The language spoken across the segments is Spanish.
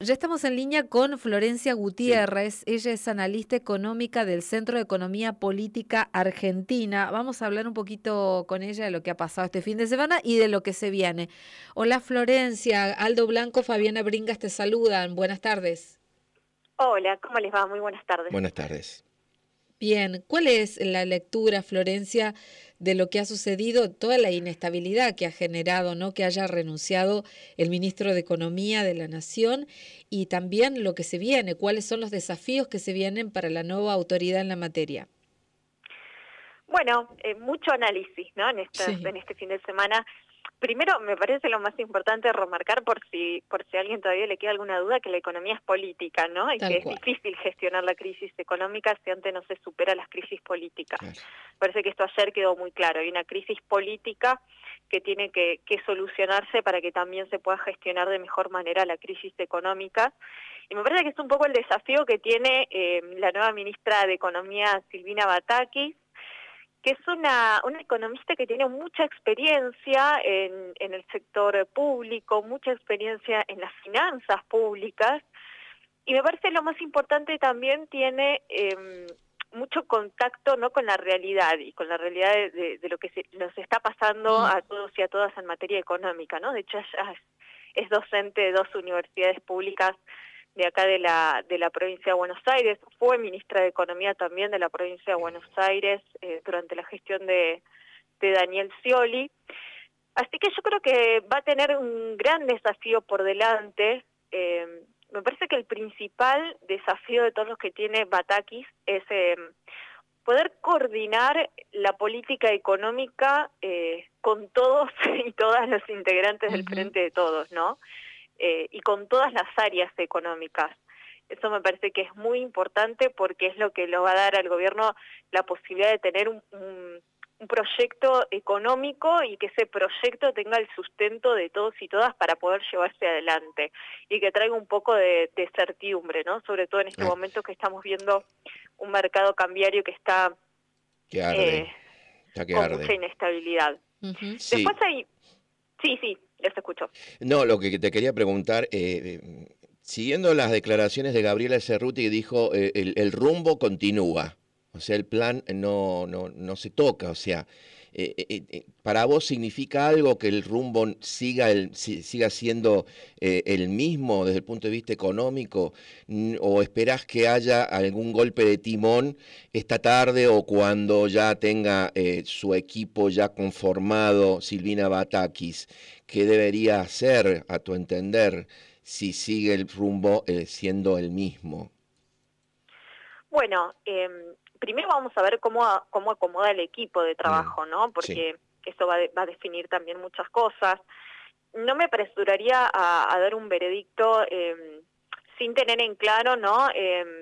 Ya estamos en línea con Florencia Sí. Gutiérrez. Ella es analista económica del Centro de Economía Política Argentina. Vamos a hablar un poquito con ella de lo que ha pasado este fin de semana y de lo que se viene. Hola Florencia, Aldo Blanco, Fabiana Bringas te saludan. Buenas tardes. Hola, ¿cómo les va? Muy buenas tardes. Buenas tardes. Bien, ¿cuál es la lectura, Florencia, de lo que ha sucedido, toda la inestabilidad que ha generado, ¿no? Que haya renunciado el ministro de Economía de la Nación y también lo que se viene, cuáles son los desafíos que se vienen para la nueva autoridad en la materia? Bueno, mucho análisis, ¿no? En Sí, este fin de semana. Primero, me parece lo más importante remarcar por si a alguien todavía le queda alguna duda, que la economía es política, ¿no? Y tal que es cual. difícil gestionar la crisis económica si antes no se supera las crisis políticas. Claro. Parece que esto ayer quedó muy claro. Hay una crisis política que tiene que solucionarse para que también se pueda gestionar de mejor manera la crisis económica. Y me parece que es un poco el desafío que tiene la nueva ministra de Economía, Silvina Batakis, que es una economista que tiene mucha experiencia en el sector público, mucha experiencia en las finanzas públicas, y me parece lo más importante también tiene mucho contacto, ¿no?, con la realidad y con la realidad de lo que nos está pasando Mm, a todos y a todas en materia económica, ¿no? De hecho, ella es docente de 2 universidades públicas de acá de la provincia de Buenos Aires, fue ministra de Economía también de la provincia de Buenos Aires durante la gestión de Daniel Scioli. Así que yo creo que va a tener un gran desafío por delante. Me parece que el principal desafío de todos los que tiene Batakis es poder coordinar la política económica con todos y todas los integrantes del ujú. Frente de Todos, ¿no? Y con todas las áreas económicas. Eso me parece que es muy importante porque es lo que le va a dar al gobierno la posibilidad de tener un proyecto económico y que ese proyecto tenga el sustento de todos y todas para poder llevarse adelante y que traiga un poco de certidumbre, ¿no? Sobre todo en este Claro. momento que estamos viendo un mercado cambiario que está Que arde. eh, Está que con mucha arde. inestabilidad. Ujú. Después Sí. hay... Sí, les escucho. No, lo que te quería preguntar, siguiendo las declaraciones de Gabriela Cerruti que dijo el rumbo continúa, o sea, el plan no se toca, o sea, ¿para vos significa algo que el rumbo siga siendo el mismo desde el punto de vista económico? ¿O esperás que haya algún golpe de timón esta tarde o cuando ya tenga su equipo ya conformado, Silvina Batakis? ¿Qué debería hacer, a tu entender, si sigue el rumbo siendo el mismo? Bueno, primero vamos a ver cómo acomoda el equipo de Mm, trabajo, ¿no? sí, Porque eso va a definir también muchas cosas. No me apresuraría a dar un veredicto sin tener en claro, ¿no?,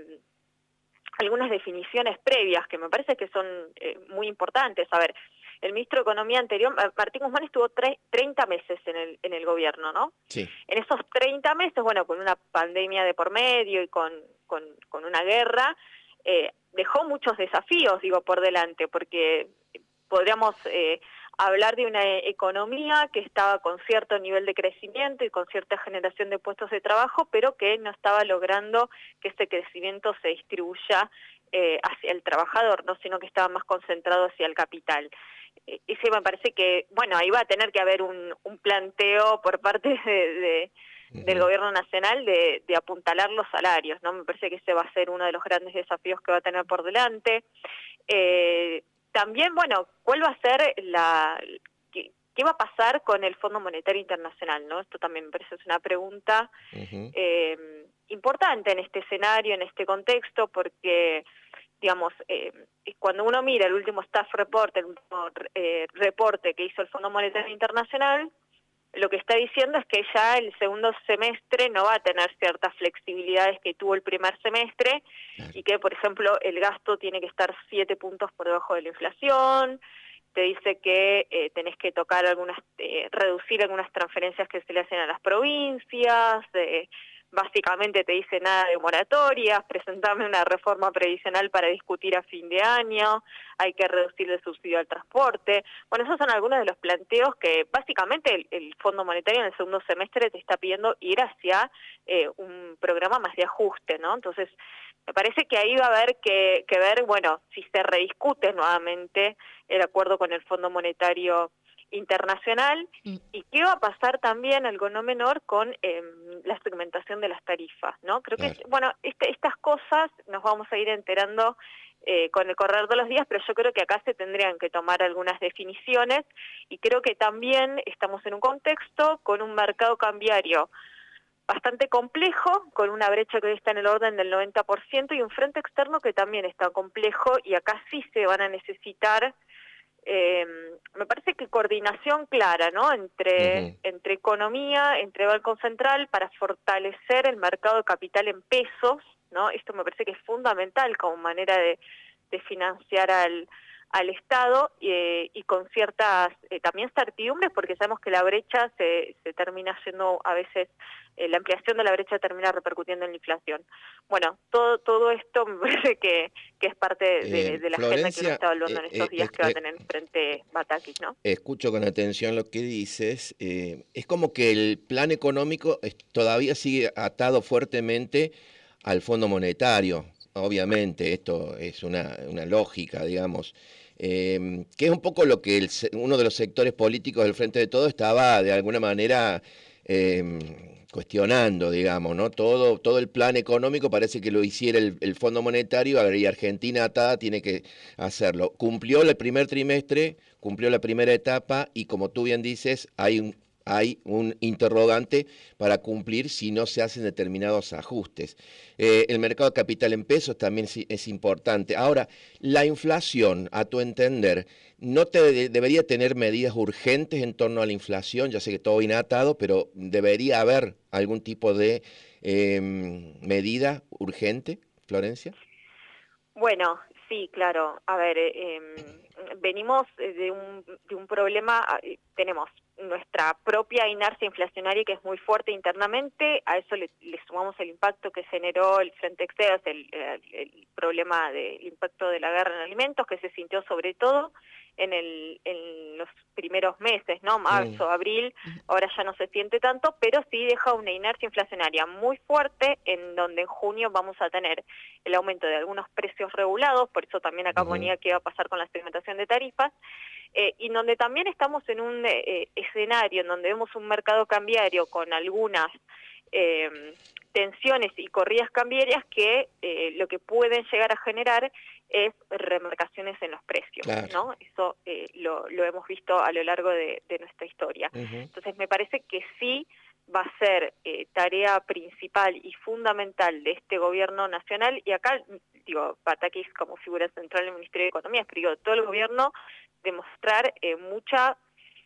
algunas definiciones previas que me parece que son muy importantes. A ver, el ministro de Economía anterior, Martín Guzmán, estuvo 30 meses en el gobierno, ¿no? sí, En esos 30 meses, bueno, con una pandemia de por medio y con una guerra, dejó muchos desafíos, digo, por delante, porque podríamos hablar de una economía que estaba con cierto nivel de crecimiento y con cierta generación de puestos de trabajo, pero que no estaba logrando que ese crecimiento se distribuya hacia el trabajador, no, sino que estaba más concentrado hacia el capital. Ese me parece que, bueno, ahí va a tener que haber un planteo por parte del ujú, gobierno nacional de apuntalar los salarios, ¿no? Me parece que ese va a ser uno de los grandes desafíos que va a tener por delante. También, bueno, ¿cuál va a ser qué va a pasar con el Fondo Monetario Internacional, ¿no? Esto también me parece es una pregunta ujú, importante en este escenario, en este contexto, porque, digamos, cuando uno mira el último staff report, el último reporte que hizo el Fondo Monetario Internacional, lo que está diciendo es que ya el segundo semestre no va a tener ciertas flexibilidades que tuvo el primer semestre claro. y que, por ejemplo, el gasto tiene que estar 7 puntos por debajo de la inflación. Te dice que tenés que tocar reducir algunas transferencias que se le hacen a las provincias, básicamente te dice nada de moratorias, presentame una reforma previsional para discutir a fin de año, hay que reducir el subsidio al transporte. Bueno, esos son algunos de los planteos que básicamente el Fondo Monetario en el segundo semestre te está pidiendo ir hacia un programa más de ajuste, ¿no? Entonces, me parece que ahí va a haber que ver, bueno, si se rediscute nuevamente el acuerdo con el Fondo Monetario Internacional y qué va a pasar también, algo no menor, con la segmentación de las tarifas, ¿no? Creo que, bueno, estas cosas nos vamos a ir enterando con el correr de los días, pero yo creo que acá se tendrían que tomar algunas definiciones y creo que también estamos en un contexto con un mercado cambiario bastante complejo, con una brecha que hoy está en el orden del 90% y un frente externo que también está complejo y acá sí se van a necesitar, me parece que coordinación clara, ¿no? Entre economía, entre Banco Central para fortalecer el mercado de capital en pesos, ¿no? Esto me parece que es fundamental como manera de financiar al Estado y con ciertas también certidumbres, porque sabemos que la brecha se termina yendo a veces, la ampliación de la brecha termina repercutiendo en la inflación. Bueno, todo esto me parece que es parte de la agenda que uno está evaluando en estos días que va a tener frente Batakis, ¿no? Escucho con atención lo que dices. Es como que el plan económico todavía sigue atado fuertemente al Fondo Monetario. Obviamente, esto es una lógica, digamos, que es un poco lo que uno de los sectores políticos del Frente de Todos estaba de alguna manera cuestionando, digamos, ¿no? Todo el plan económico parece que lo hiciera el Fondo Monetario y Argentina atada tiene que hacerlo. Cumplió el primer trimestre, cumplió la primera etapa y como tú bien dices, hay un interrogante para cumplir si no se hacen determinados ajustes. El mercado de capital en pesos también es importante. Ahora, la inflación, a tu entender, ¿no debería tener medidas urgentes en torno a la inflación? Ya sé que todo viene atado, pero ¿debería haber algún tipo de medida urgente, Florencia? Bueno, sí, claro. A ver, venimos de un problema, tenemos nuestra propia inercia inflacionaria que es muy fuerte internamente, a eso le sumamos el impacto que generó el Frente Exterior, el problema del impacto de la guerra en alimentos, que se sintió sobre todo en los primeros meses, ¿no? Marzo, abril, ahora ya no se siente tanto, pero sí deja una inercia inflacionaria muy fuerte, en donde en junio vamos a tener el aumento de algunos precios regulados, por eso también acá ponía qué va a pasar con la segmentación de tarifas, y donde también estamos en un escenario en donde vemos un mercado cambiario con algunas tensiones y corridas cambiarias que lo que pueden llegar a generar es remarcaciones en los precios, claro, ¿no? Eso lo hemos visto a lo largo de nuestra historia. Entonces me parece que sí va a ser tarea principal y fundamental de este gobierno nacional, y acá, digo, Batakis como figura central en el Ministerio de Economía, pero digo, todo el gobierno demostrar mucha...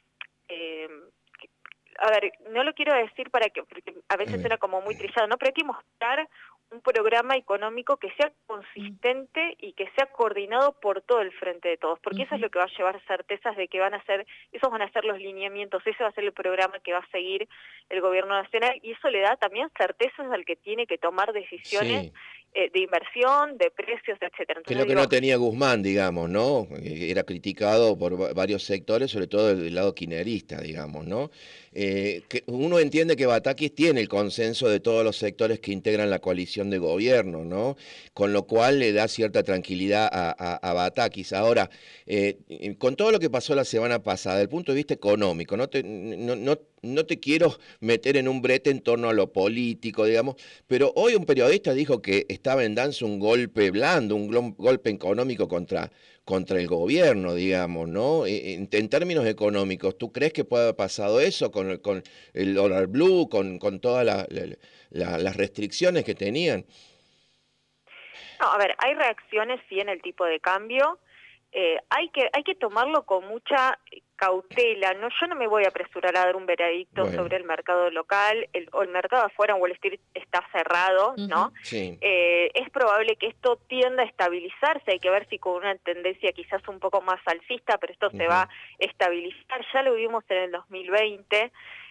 a ver, no lo quiero decir porque a veces suena como muy trillado, ¿no? Pero hay que mostrar un programa económico que sea consistente y que sea coordinado por todo el Frente de Todos, porque eso es lo que va a llevar certezas de que esos van a ser los lineamientos, ese va a ser el programa que va a seguir el gobierno nacional, y eso le da también certezas al que tiene que tomar decisiones de inversión, de precios, etcétera. Entonces, que es lo que no tenía Guzmán, digamos, ¿no? Era criticado por varios sectores, sobre todo del lado kirchnerista, digamos, ¿no? Que uno entiende que Batakis tiene el consenso de todos los sectores que integran la coalición de gobierno, ¿no? Con lo cual le da cierta tranquilidad a Batakis. Ahora, con todo lo que pasó la semana pasada, desde el punto de vista económico, no te quiero meter en un brete en torno a lo político, digamos, pero hoy un periodista dijo que estaba en danza un golpe blando, un golpe económico contra el gobierno, digamos, ¿no? En términos económicos, ¿tú crees que puede haber pasado eso con el dólar blue, con todas las restricciones que tenían? No, a ver, hay reacciones sí en el tipo de cambio. Hay que tomarlo con mucha cautela. Yo no me voy a apresurar a dar un veredicto sobre el mercado local, o el mercado afuera en Wall Street está cerrado, ¿no? Sí. Es probable que esto tienda a estabilizarse, hay que ver si con una tendencia quizás un poco más alcista, pero esto se va a estabilizar. Ya lo vimos en el 2020.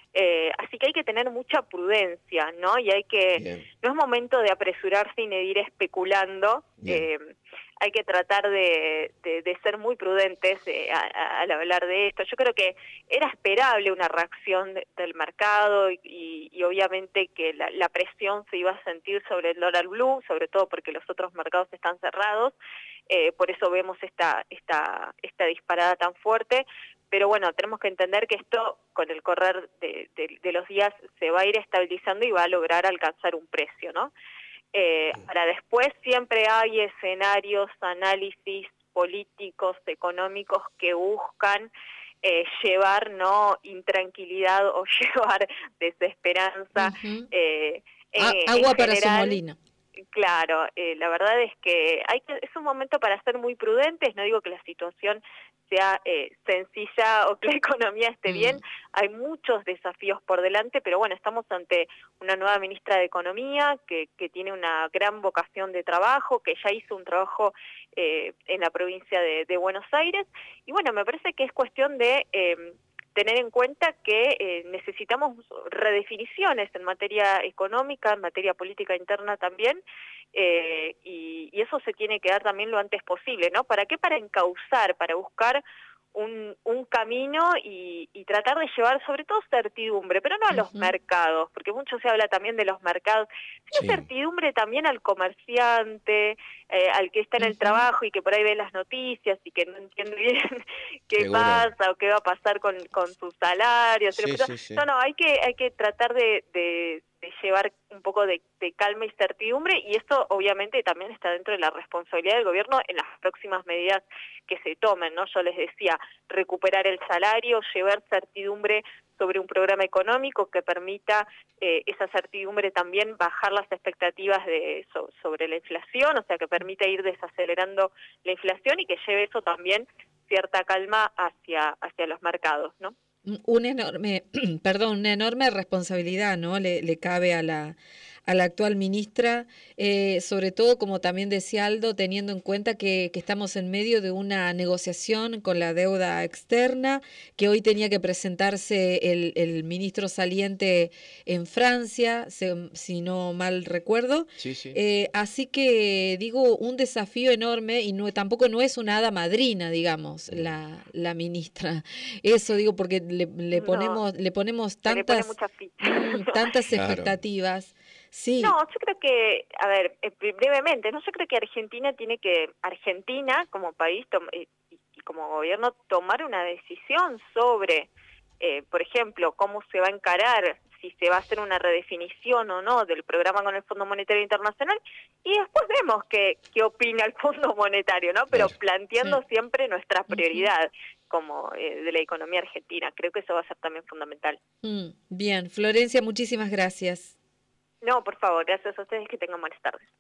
Así que hay que tener mucha prudencia, ¿no? Y Bien, no es momento de apresurarse y de ir especulando. bien. Hay que tratar de ser muy prudentes al hablar de esto. Yo creo que era esperable una reacción del mercado y obviamente que la presión se iba a sentir sobre el dólar blue, sobre todo porque los otros mercados están cerrados. Por eso vemos esta disparada tan fuerte. Pero bueno, tenemos que entender que esto, con el correr de los días, se va a ir estabilizando y va a lograr alcanzar un precio, ¿no? Para después siempre hay escenarios, análisis políticos, económicos que buscan llevar no intranquilidad o llevar desesperanza. Ujú. En Agua para su general, molino. claro, la verdad es que es un momento para ser muy prudentes. No digo que la situación sea sencilla o que la economía esté bien. Mm. Hay muchos desafíos por delante, pero bueno, estamos ante una nueva ministra de Economía que tiene una gran vocación de trabajo, que ya hizo un trabajo en la provincia de Buenos Aires. Y bueno, me parece que es cuestión de tener en cuenta que necesitamos redefiniciones en materia económica, en materia política interna también, y eso se tiene que dar también lo antes posible, ¿no? ¿Para qué? Para encauzar, para buscar un camino y tratar de llevar sobre todo certidumbre, pero no a los Ujú. mercados, porque mucho se habla también de los mercados, sino Sí, certidumbre también al comerciante, al que está en el Ujú. trabajo y que por ahí ve las noticias y que no entiende bien qué seguro. pasa o qué va a pasar con sus salarios. Sí, sí, sí. No, hay que tratar de llevar un poco de calma y certidumbre, y esto obviamente también está dentro de la responsabilidad del gobierno en las próximas medidas que se tomen, ¿no? Yo les decía, recuperar el salario, llevar certidumbre sobre un programa económico que permita esa certidumbre también bajar las expectativas sobre la inflación, o sea, que permita ir desacelerando la inflación y que lleve eso también cierta calma hacia los mercados, ¿no? Un enorme, perdón, una enorme responsabilidad, ¿no? Le cabe a la actual ministra, sobre todo, como también decía Aldo, teniendo en cuenta que estamos en medio de una negociación con la deuda externa, que hoy tenía que presentarse el ministro saliente en Francia, si no mal recuerdo. Sí, sí. Así que digo, un desafío enorme y no, tampoco no es una hada madrina, digamos, Mm. la ministra. Eso digo porque No, le ponemos se le pone tantas, mucha ficha. tantas Claro. expectativas. Sí. No, yo creo que, a ver, brevemente, no, yo creo que Argentina como país y como gobierno tomar una decisión sobre, por ejemplo, cómo se va a encarar, si se va a hacer una redefinición o no del programa con el Fondo Monetario Internacional, y después vemos qué opina el Fondo Monetario, ¿no? Pero Claro. planteando Sí. siempre nuestra Ujú. prioridad como de la economía argentina. Creo que eso va a ser también fundamental. Bien, Florencia, muchísimas gracias. No, por favor, gracias a ustedes, que tengan buenas tardes.